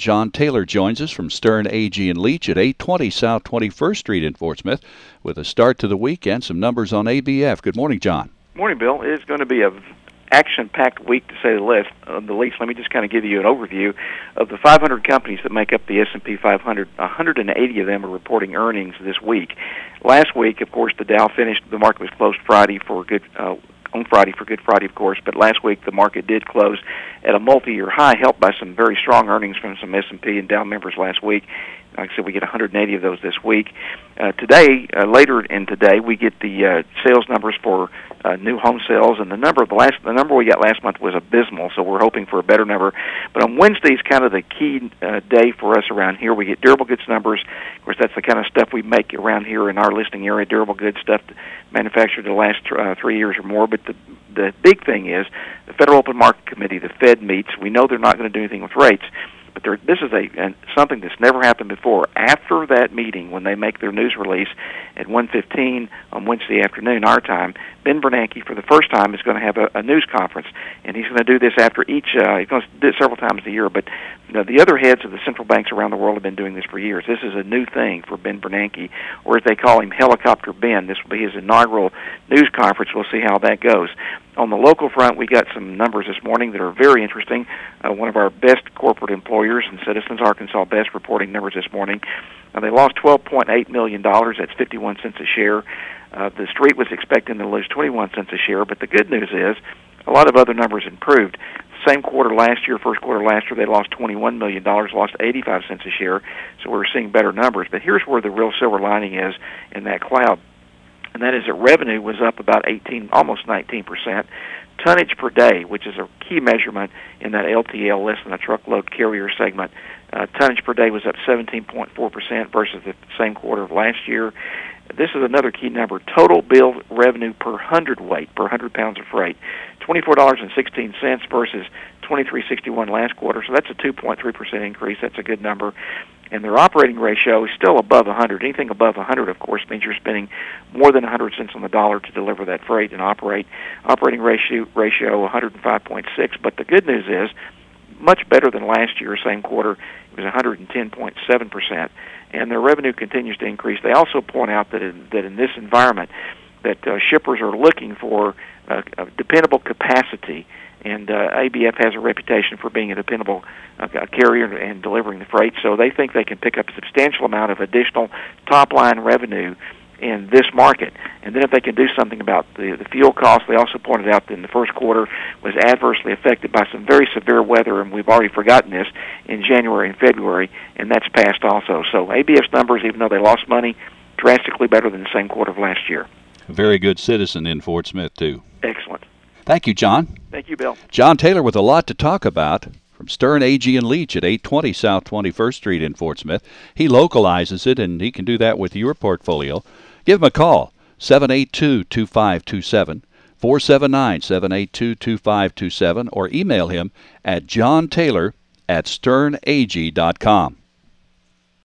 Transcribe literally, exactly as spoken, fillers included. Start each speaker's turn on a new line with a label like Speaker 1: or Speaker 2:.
Speaker 1: John Taylor joins us from Stern, Agee and Leach at eight twenty South twenty-first Street in Fort Smith with a start to the week and some numbers on A B F. Good morning, John.
Speaker 2: Morning, Bill. It's going to be a action-packed week, to say the least. Uh, the least. Let me just kind of give you an overview of the five hundred companies that make up the S and P five hundred. one hundred eighty of them are reporting earnings this week. Last week, of course, the Dow finished. The market was closed Friday for good. Uh, on Friday for Good Friday, of course, but last week the market did close at a multi-year high, helped by some very strong earnings from some S and P and Dow members last week. Like I said, we get one hundred eighty of those this week. Uh, today, uh, later in today, we get the uh, sales numbers for uh, new home sales, and the number of the last the number we got last month was abysmal. So we're hoping for a better number. But on Wednesday is kind of the key uh, day for us around here. We get durable goods numbers. Of course, that's the kind of stuff we make around here in our listing area. Durable goods stuff manufactured the last uh, three years or more. But the the big thing is the Federal Open Market Committee, the Fed meets. We know they're not going to do anything with rates. But there, this is a, a something that's never happened before. After that meeting, when they make their news release at one fifteen on Wednesday afternoon, our time, Ben Bernanke, for the first time, is going to have a, a news conference, and he's going to do this after each. Uh, he's going to do it several times a year. But you know, the other heads of the central banks around the world have been doing this for years. This is a new thing for Ben Bernanke, or as they call him, Helicopter Ben. This will be his inaugural news conference. We'll see how that goes. On the local front, we got some numbers this morning that are very interesting. Uh, one of our best corporate employers in Citizens Arkansas Best reporting numbers this morning. Uh, they lost twelve point eight million dollars. That's fifty-one cents a share. Uh, the street was expecting to lose twenty-one cents a share, but the good news is a lot of other numbers improved. Same quarter last year, first quarter last year, they lost twenty-one million dollars, lost eighty-five cents a share, so we're seeing better numbers. But here's where the real silver lining is in that cloud, and that is that revenue was up about eighteen, almost nineteen percent. Tonnage per day, which is a key measurement in that L T L, less than a truckload carrier segment, uh, tonnage per day was up seventeen point four percent versus the same quarter of last year. This is another key number. Total bill revenue per hundredweight, per one hundred pounds of freight, twenty-four dollars and sixteen cents versus twenty-three dollars and sixty-one cents last quarter. So that's a two point three percent increase. That's a good number. And their operating ratio is still above one hundred. Anything above one hundred, of course, means you're spending more than one hundred cents on the dollar to deliver that freight and operate. Operating ratio, ratio one hundred five point six. But the good news is, much better than last year, same quarter, it was one hundred ten point seven percent. And their revenue continues to increase. They also point out that in, that in this environment, that uh, shippers are looking for uh, a dependable capacity, and uh, A B F has a reputation for being a dependable uh, carrier and delivering the freight, so they think they can pick up a substantial amount of additional top-line revenue in this market. And then if they can do something about the, the fuel costs, they also pointed out that in the first quarter was adversely affected by some very severe weather, and we've already forgotten this, in January and February, and that's passed also. So A B F's numbers, even though they lost money, drastically better than the same quarter of last year.
Speaker 1: A very good citizen in Fort Smith, too.
Speaker 2: Excellent.
Speaker 1: Thank you, John.
Speaker 2: Thank you, Bill.
Speaker 1: John Taylor with a lot to talk about from Stern, Agee and Leach at eight twenty South twenty-first Street in Fort Smith. He localizes it, and he can do that with your portfolio. Give him a call, seven eight two, two five two seven, four seven nine, seven eight two, two five two seven, or email him at johntaylor at stern agee dot com.